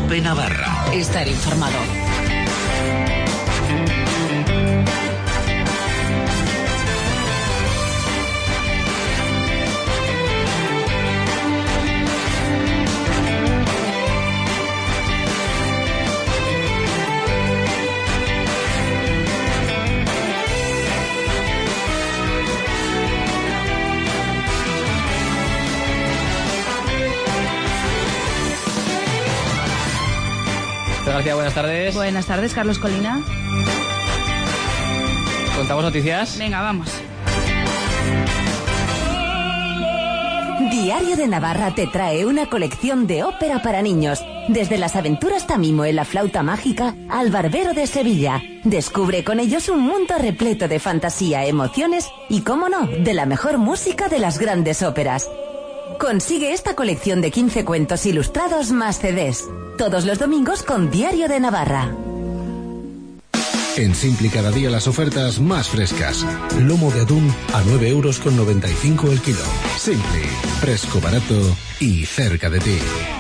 COPE Navarra. Estar informado. García, buenas tardes. Buenas tardes, Carlos Colina. ¿Contamos noticias? Venga, vamos. Diario de Navarra te trae una colección de ópera para niños. Desde las aventuras Tamimo en la flauta mágica al Barbero de Sevilla. Descubre con ellos un mundo repleto de fantasía, emociones y, cómo no, de la mejor música de las grandes óperas. Consigue esta colección de 15 cuentos ilustrados más CDs. Todos los domingos con Diario de Navarra. En Simpli cada día las ofertas más frescas. Lomo de atún a 9,95 € el kilo. Simpli, fresco, barato y cerca de ti.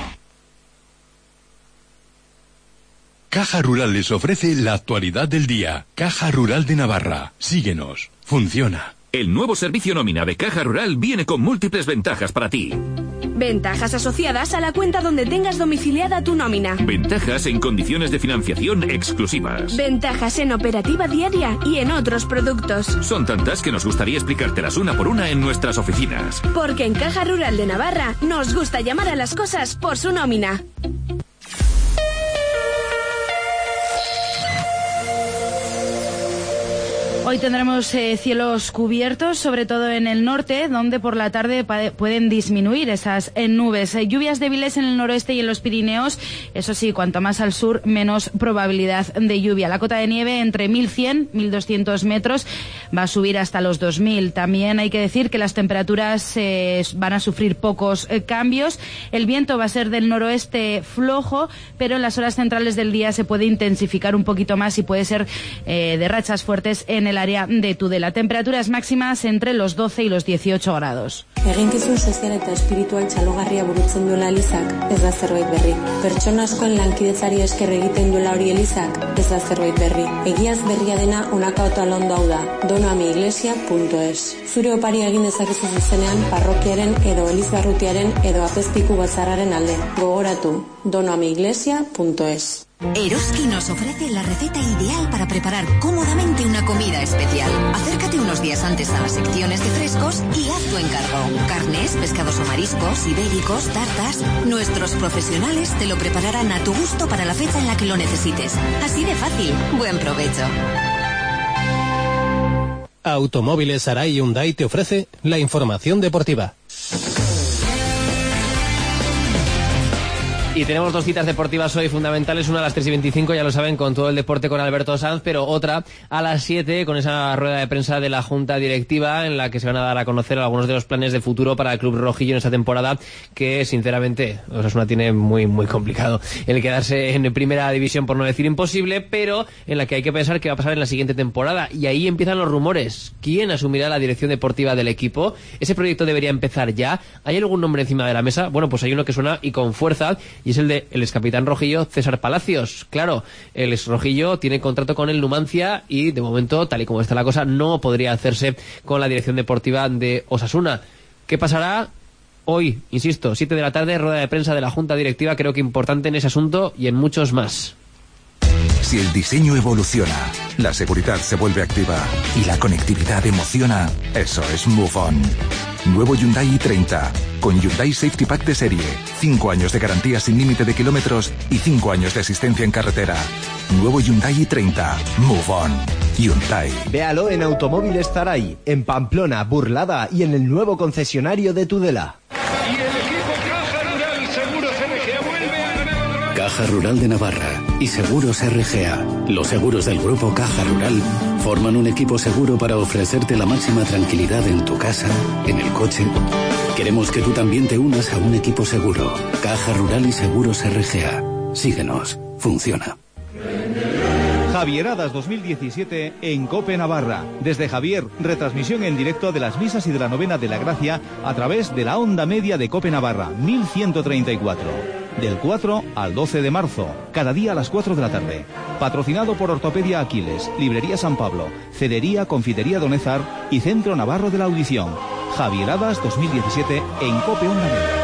Caja Rural les ofrece la actualidad del día. Caja Rural de Navarra. Síguenos. Funciona. El nuevo servicio nómina de Caja Rural viene con múltiples ventajas para ti. Ventajas asociadas a la cuenta donde tengas domiciliada tu nómina. Ventajas en condiciones de financiación exclusivas. Ventajas en operativa diaria y en otros productos. Son tantas que nos gustaría explicártelas una por una en nuestras oficinas. Porque en Caja Rural de Navarra nos gusta llamar a las cosas por su nómina. Hoy tendremos cielos cubiertos, sobre todo en el norte, donde por la tarde pueden disminuir esas nubes. Lluvias débiles en el noroeste y en los Pirineos. Eso sí, cuanto más al sur, menos probabilidad de lluvia. La cota de nieve entre 1.100 y 1.200 metros va a subir hasta los 2.000. También hay que decir que las temperaturas van a sufrir pocos cambios. El viento va a ser del noroeste flojo, pero en las horas centrales del día se puede intensificar un poquito más y puede ser de rachas fuertes en el área de Tudela. Temperaturas máximas entre los 12 y los 18 grados. Eginkizun sozial eta espiritual txalogarria burutzen duela Elizak, ez da zerbait berri. Pertsona askoen lankidetzari esker egiten duela hori Elizak, ez da zerbait berri. Egiaz berria dena honaka londo hau da, donoamiiglesia.es. Zure opari egin dezakezu zuzenean parrokiaren edo elizbarrutiaren edo apezpiku batzarraren alde. Gogoratu, donoamiiglesia.es. Eroski nos ofrece la receta ideal para preparar cómodamente una comida especial. Acércate unos días antes a las secciones de frescos y haz tu encargo. Carnes, pescados o mariscos, ibéricos, tartas. Nuestros profesionales te lo prepararán a tu gusto para la fecha en la que lo necesites. Así de fácil. Buen provecho. Automóviles Arai Hyundai te ofrece la información deportiva. Y tenemos dos citas deportivas hoy fundamentales, una a las 3:25, ya lo saben, con todo el deporte con Alberto Sanz, pero otra a las 7 con esa rueda de prensa de la Junta Directiva en la que se van a dar a conocer algunos de los planes de futuro para el club rojillo en esta temporada, que sinceramente Osasuna tiene muy complicado el quedarse en primera división, por no decir imposible, pero en la que hay que pensar qué va a pasar en la siguiente temporada, y ahí empiezan los rumores. ¿Quién asumirá la dirección deportiva del equipo? ¿Ese proyecto debería empezar ya? ¿Hay algún nombre encima de la mesa? Bueno, pues hay uno que suena y con fuerza, y es el de el excapitán rojillo César Palacios. Claro, el ex rojillo tiene contrato con el Numancia y de momento, tal y como está la cosa, no podría hacerse con la dirección deportiva de Osasuna. ¿Qué pasará? Hoy, insisto, 7 de la tarde, rueda de prensa de la Junta Directiva, creo que importante en ese asunto y en muchos más. Si el diseño evoluciona, la seguridad se vuelve activa y la conectividad emociona, eso es Move On. Nuevo Hyundai i30, con Hyundai Safety Pack de serie, 5 años de garantía sin límite de kilómetros y 5 años de asistencia en carretera. Nuevo Hyundai i30, Move On. Hyundai. Véalo en Automóviles Zaray, en Pamplona, Burlada y en el nuevo concesionario de Tudela. Y el equipo Caja Rural Seguros RGA vuelve a ganar. Caja Rural de Navarra y Seguros RGA, los seguros del grupo Caja Rural, forman un equipo seguro para ofrecerte la máxima tranquilidad en tu casa, en el coche. Queremos que tú también te unas a un equipo seguro. Caja Rural y Seguros RGA. Síguenos. Funciona. Javieradas 2017 en COPE Navarra. Desde Javier, retransmisión en directo de las misas y de la novena de la Gracia a través de la onda media de COPE Navarra, 1134. del 4 al 12 de marzo, cada día a las 4 de la tarde. Patrocinado por Ortopedia Aquiles, Librería San Pablo, Cedería Confitería Donezar y Centro Navarro de la Audición. Javieradas 2017 en COPE Onda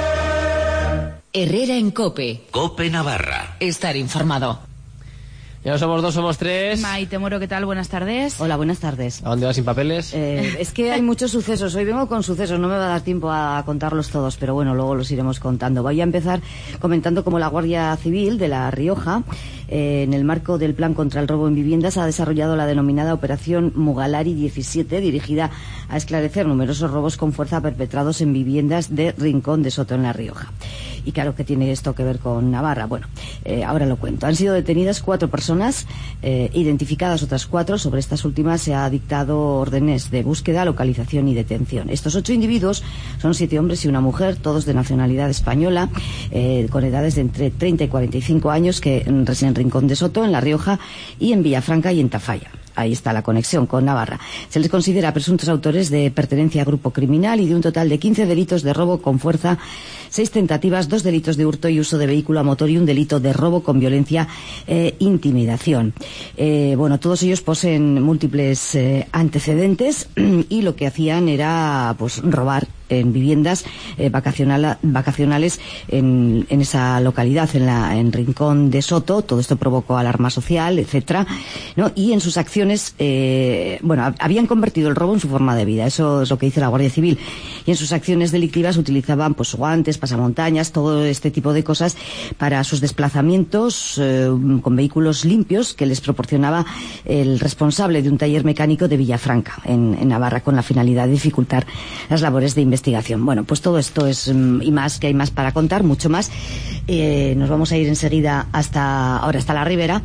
Media. Herrera en COPE. COPE Navarra. Estar informado. Ya no somos dos, somos tres. Maite Moro, ¿qué tal? Buenas tardes. Hola, buenas tardes. ¿A dónde vas sin papeles? Es que hay muchos sucesos. Hoy vengo con sucesos, no me va a dar tiempo a contarlos todos, pero bueno, luego los iremos contando. Voy a empezar comentando cómo la Guardia Civil de La Rioja, en el marco del Plan contra el Robo en Viviendas, ha desarrollado la denominada Operación Mugalari 17, dirigida a esclarecer numerosos robos con fuerza perpetrados en viviendas de Rincón de Soto, en La Rioja. Y claro, ¿qué tiene esto que ver con Navarra? Bueno, ahora lo cuento. Han sido detenidas 4 personas, identificadas otras 4. Sobre estas últimas se ha dictado órdenes de búsqueda, localización y detención. Estos 8 individuos son 7 hombres y una mujer, todos de nacionalidad española, con edades de entre 30 y 45 años, que residen en Rincón de Soto, en La Rioja, y en Villafranca y en Tafalla. Ahí está la conexión con Navarra. Se les considera presuntos autores de pertenencia a grupo criminal y de un total de 15 delitos de robo con fuerza, 6 tentativas, 2 delitos de hurto y uso de vehículo a motor y un delito de robo con violencia e intimidación. Bueno, todos ellos poseen múltiples antecedentes y lo que hacían era pues robar en viviendas vacacionales en esa localidad, en Rincón de Soto. Todo esto provocó alarma social, etcétera, ¿no? Y en sus acciones, habían convertido el robo en su forma de vida. Eso es lo que dice la Guardia Civil. Y en sus acciones delictivas utilizaban pues guantes, pasamontañas, todo este tipo de cosas para sus desplazamientos con vehículos limpios que les proporcionaba el responsable de un taller mecánico de Villafranca, en Navarra, con la finalidad de dificultar las labores de investigación. Bueno, pues todo esto es y más, que hay más para contar, mucho más. Nos vamos a ir enseguida hasta La Ribera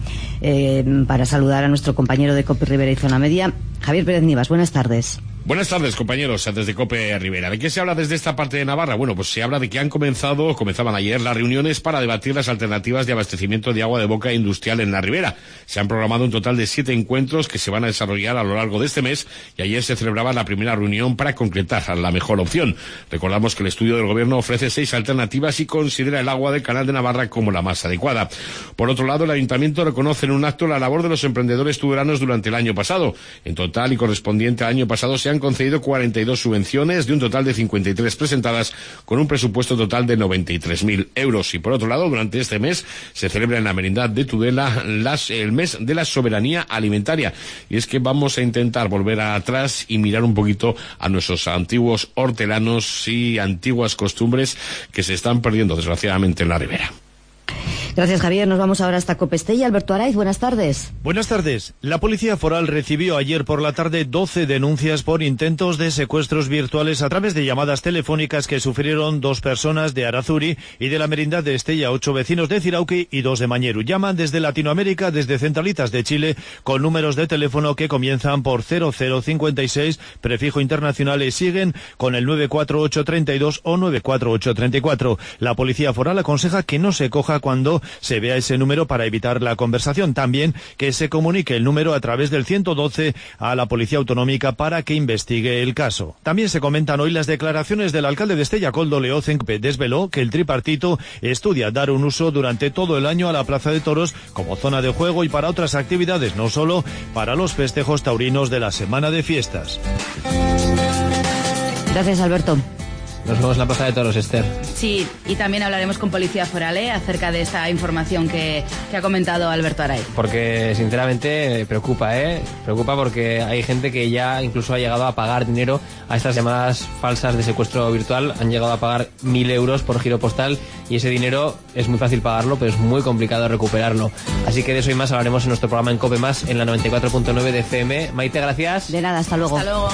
para saludar a nuestro compañero de COPE Ribera y Zona Media, Javier Pérez Nivas. Buenas tardes. Buenas tardes, compañeros, desde COPE Ribera. ¿De qué se habla desde esta parte de Navarra? Bueno, pues se habla de que comenzaban ayer las reuniones para debatir las alternativas de abastecimiento de agua de boca industrial en la Ribera. Se han programado un total de 7 encuentros que se van a desarrollar a lo largo de este mes, y ayer se celebraba la primera reunión para concretar la mejor opción. Recordamos que el estudio del gobierno ofrece 6 alternativas y considera el agua del Canal de Navarra como la más adecuada. Por otro lado, el ayuntamiento reconoce en un acto la labor de los emprendedores tuberanos durante el año pasado. En total y correspondiente al año pasado se han concedido 42 subvenciones de un total de 53 presentadas, con un presupuesto total de 93.000 euros. Y por otro lado, durante este mes se celebra en la Merindad de Tudela el mes de la soberanía alimentaria. Y es que vamos a intentar volver atrás y mirar un poquito a nuestros antiguos hortelanos y antiguas costumbres que se están perdiendo desgraciadamente en la Ribera. Gracias, Javier. Nos vamos ahora hasta Copestella. Alberto Araiz, buenas tardes. Buenas tardes. La Policía Foral recibió ayer por la tarde 12 denuncias por intentos de secuestros virtuales a través de llamadas telefónicas que sufrieron 2 personas de Arazuri y de la Merindad de Estella, 8 vecinos de Cirauqui y 2 de Mañeru. Llaman desde Latinoamérica, desde centralitas de Chile, con números de teléfono que comienzan por 0056, prefijo internacional, y siguen con el 94832 o 94834. La Policía Foral aconseja que no se coja cuando se vea ese número para evitar la conversación. También que se comunique el número a través del 112 a la Policía Autonómica para que investigue el caso. También se comentan hoy las declaraciones del alcalde de Estella, Koldo Leozen, que desveló que el tripartito estudia dar un uso durante todo el año a la Plaza de Toros como zona de juego y para otras actividades, no solo para los festejos taurinos de la Semana de Fiestas. Gracias, Alberto. Nos vemos en la Plaza de Toros, Esther. Sí, y también hablaremos con Policía Foral acerca de esta información que ha comentado Alberto Araiz. Porque, sinceramente, preocupa, Preocupa porque hay gente que ya incluso ha llegado a pagar dinero a estas llamadas falsas de secuestro virtual. Han llegado a pagar 1.000 euros por giro postal, y ese dinero es muy fácil pagarlo, pero es muy complicado recuperarlo. Así que de eso y más hablaremos en nuestro programa en COPE+, en la 94.9 de FM. Maite, gracias. De nada, hasta luego. Hasta luego.